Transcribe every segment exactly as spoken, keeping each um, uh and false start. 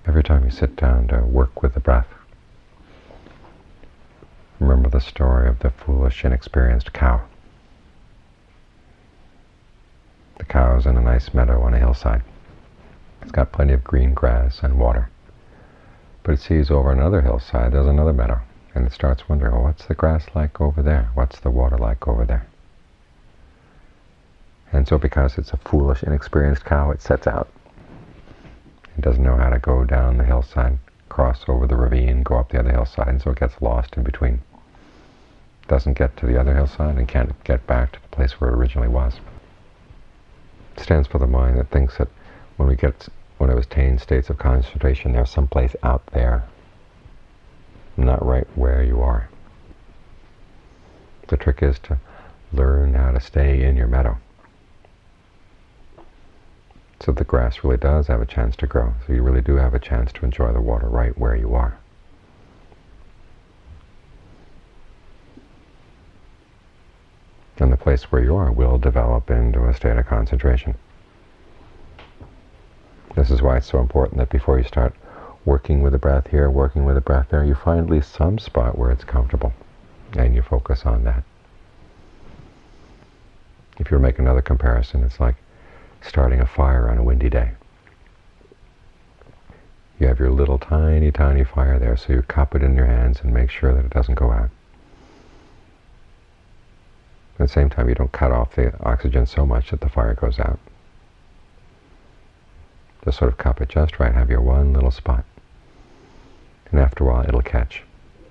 Every time you sit down to work with the breath, remember the story of the foolish, inexperienced cow. The cow's in a nice meadow on a hillside. It's got plenty of green grass and water. But it sees over another hillside there's another meadow, and it starts wondering, well, what's the grass like over there? What's the water like over there? And so because it's a foolish, inexperienced cow, it sets out. It doesn't know how to go down the hillside, cross over the ravine, go up the other hillside, and so it gets lost in between. Doesn't get to the other hillside and can't get back to the place where it originally was. It stands for the mind that thinks that when we get, when it attains states of concentration, there's someplace out there, not right where you are. The trick is to learn how to stay in your meadow. So the grass really does have a chance to grow. So you really do have a chance to enjoy the water right where you are. And the place where you are will develop into a state of concentration. This is why it's so important that before you start working with the breath here, working with the breath there, you find at least some spot where it's comfortable, and you focus on that. If you were to make another comparison, it's like starting a fire on a windy day. You have your little tiny, tiny fire there, so you cup it in your hands and make sure that it doesn't go out. At the same time, you don't cut off the oxygen so much that the fire goes out. Just sort of cup it just right, have your one little spot. And after a while, it'll catch.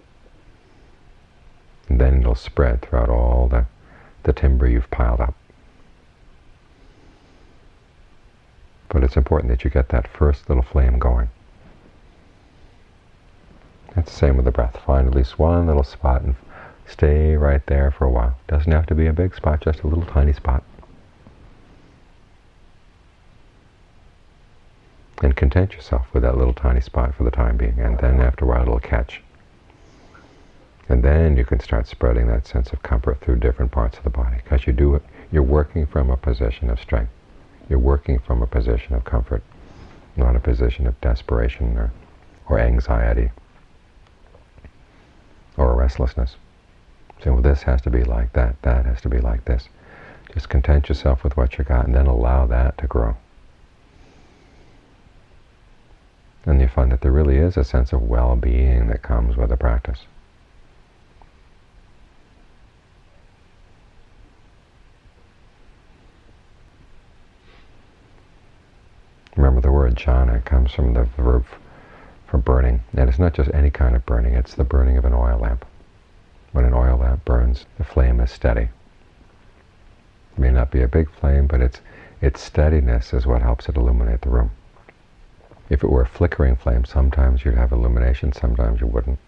And then it'll spread throughout all the, the timber you've piled up. But it's important that you get that first little flame going. That's the same with the breath. Find at least one little spot and stay right there for a while. Doesn't have to be a big spot, just a little tiny spot. And content yourself with that little tiny spot for the time being, and then after a while it'll catch. And then you can start spreading that sense of comfort through different parts of the body, because you do it, you're working from a position of strength. You're working from a position of comfort, not a position of desperation or, or anxiety or restlessness. So well, this has to be like that, that has to be like this. Just content yourself with what you got and then allow that to grow. And you find that there really is a sense of well-being that comes with the practice. Remember the word jhana, it comes from the verb for burning. And it's not just any kind of burning, it's the burning of an oil lamp. When an oil lamp burns, the flame is steady. It may not be a big flame, but its, its steadiness is what helps it illuminate the room. If it were a flickering flame, sometimes you'd have illumination, sometimes you wouldn't.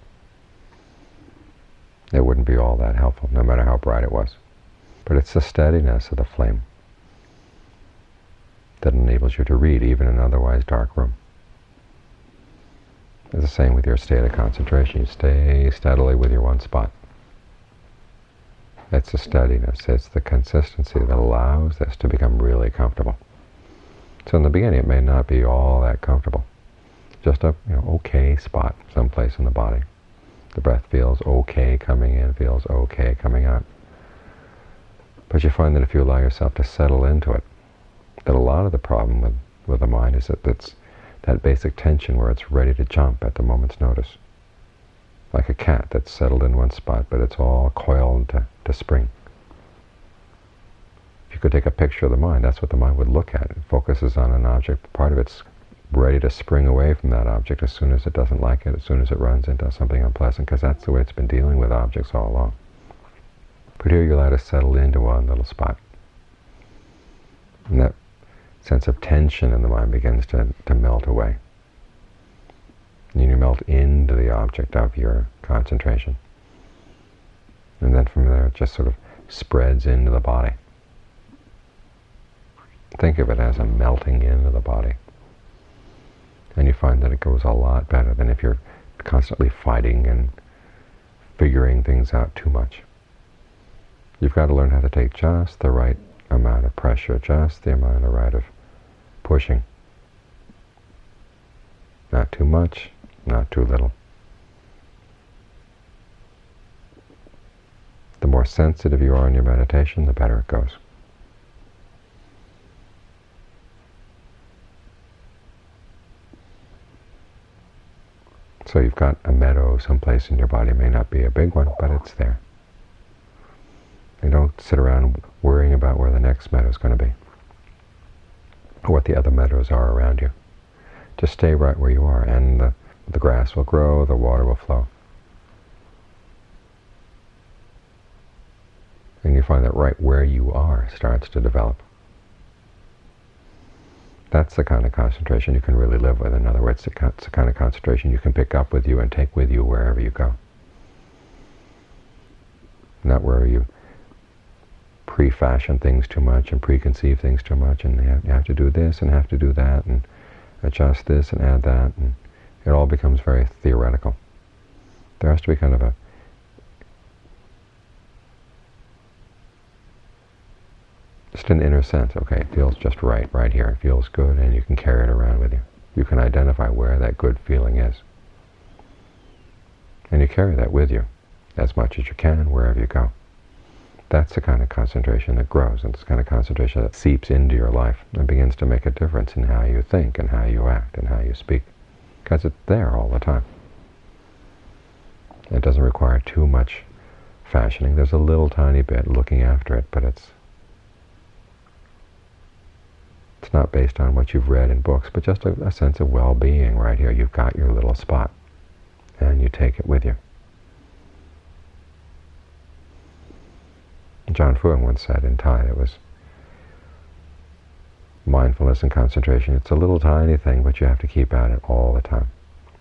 It wouldn't be all that helpful, no matter how bright it was. But it's the steadiness of the flame that enables you to read even in an otherwise dark room. It's the same with your state of concentration. You stay steadily with your one spot. It's the steadiness, it's the consistency that allows this to become really comfortable. So in the beginning it may not be all that comfortable. Just a you know, okay spot someplace in the body. The breath feels okay coming in, feels okay coming out. But you find that if you allow yourself to settle into it, that a lot of the problem with, with the mind is that it's that basic tension where it's ready to jump at the moment's notice. Like a cat that's settled in one spot, but it's all coiled to, to spring. If you could take a picture of the mind, that's what the mind would look at. It focuses on an object, part of it's ready to spring away from that object as soon as it doesn't like it, as soon as it runs into something unpleasant, because that's the way it's been dealing with objects all along. But here you're allowed to settle into one little spot. And that sense of tension in the mind begins to, to melt away. And you melt into the object of your concentration. And then from there it just sort of spreads into the body. Think of it as a melting into the body. And you find that it goes a lot better than if you're constantly fighting and figuring things out too much. You've got to learn how to take just the right amount of pressure, just the amount of right of pushing. Not too much, not too little. The more sensitive you are in your meditation, the better it goes. So you've got a meadow someplace in your body. It may not be a big one, but it's there. You don't sit around worrying about where the next meadow is going to be, or what the other meadows are around you. Just stay right where you are, and the, the grass will grow, the water will flow. And you find that right where you are starts to develop. That's the kind of concentration you can really live with. In other words, it's the kind of concentration you can pick up with you and take with you wherever you go. Not where you pre-fashion things too much and preconceive things too much, and you have, you have to do this and have to do that and adjust this and add that, and it all becomes very theoretical. There has to be kind of a just an inner sense. Okay, it feels just right, right here. It feels good, and you can carry it around with you. You can identify where that good feeling is. And you carry that with you as much as you can wherever you go. That's the kind of concentration that grows, and it's the kind of concentration that seeps into your life and begins to make a difference in how you think and how you act and how you speak. Because it's there all the time. It doesn't require too much fashioning. There's a little tiny bit looking after it, but it's It's not based on what you've read in books, but just a, a sense of well-being right here. You've got your little spot, and you take it with you. John Fuang once said in Thai, it was mindfulness and concentration. It's a little tiny thing, but you have to keep at it all the time.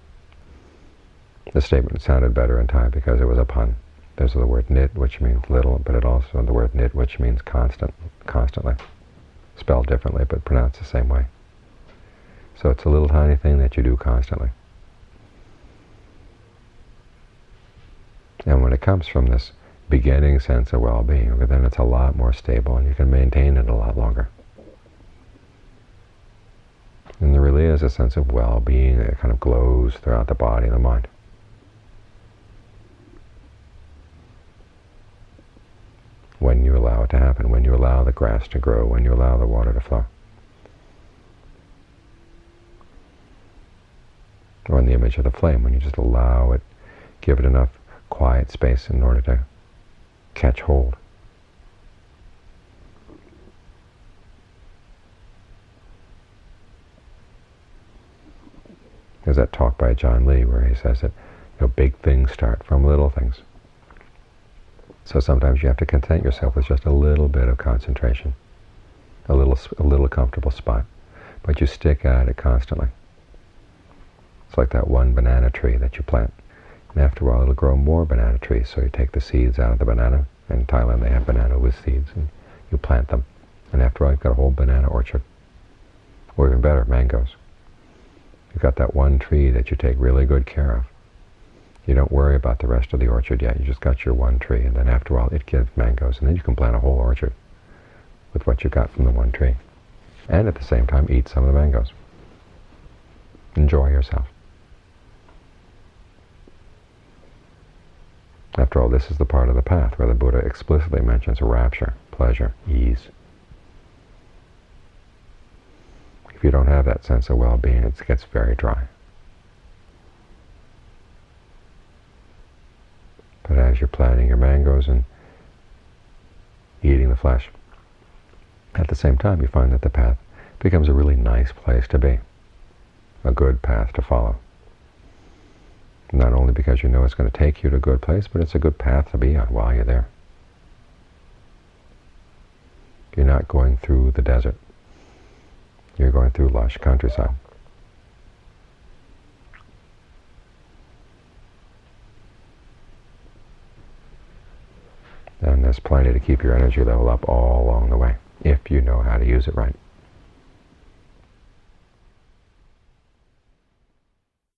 The statement sounded better in Thai because it was a pun. There's the word nit, which means little, but it also the word nit, which means constant, constantly. Spelled differently, but pronounced the same way. So it's a little tiny thing that you do constantly. And when it comes from this beginning sense of well-being, then it's a lot more stable, and you can maintain it a lot longer. And there really is a sense of well-being that kind of glows throughout the body and the mind. When you allow it to happen, when you allow the grass to grow, when you allow the water to flow. Or in the image of the flame, when you just allow it, give it enough quiet space in order to catch hold. There's that talk by John Lee where he says that you know, big things start from little things. So sometimes you have to content yourself with just a little bit of concentration, a little, a little comfortable spot, but you stick at it constantly. It's like that one banana tree that you plant, and after a while it'll grow more banana trees. So you take the seeds out of the banana. In Thailand they have banana with seeds, and you plant them, and after a while you've got a whole banana orchard, or even better, mangoes. You've got that one tree that you take really good care of. You don't worry about the rest of the orchard yet. You just got your one tree, and then after a while it gives mangoes, and then you can plant a whole orchard with what you got from the one tree. And at the same time, eat some of the mangoes. Enjoy yourself. After all, this is the part of the path where the Buddha explicitly mentions rapture, pleasure, ease. If you don't have that sense of well-being, it gets very dry. But as you're planting your mangoes and eating the flesh, at the same time you find that the path becomes a really nice place to be, a good path to follow. Not only because you know it's going to take you to a good place, but it's a good path to be on while you're there. You're not going through the desert. You're going through lush countryside. And there's plenty to keep your energy level up all along the way, if you know how to use it right.